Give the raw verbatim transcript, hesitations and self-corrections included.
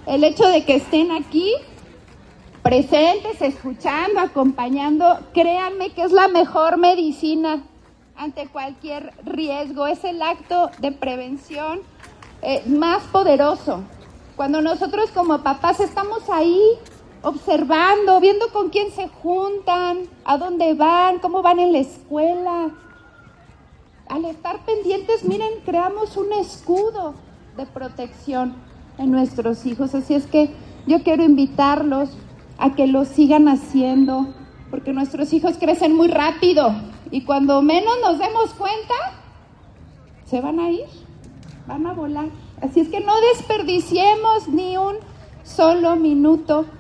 el hecho de que estén aquí presentes, escuchando, acompañando, créanme que es la mejor medicina ante cualquier riesgo. Es el acto de prevención eh, más poderoso. Cuando nosotros como papás estamos ahí observando, viendo con quién se juntan, a dónde van, cómo van en la escuela. Al estar pendientes, miren, creamos un escudo de protección en nuestros hijos. Así es que yo quiero invitarlos a que lo sigan haciendo, porque nuestros hijos crecen muy rápido y cuando menos nos demos cuenta, se van a ir, van a volar. Así es que no desperdiciemos ni un solo minuto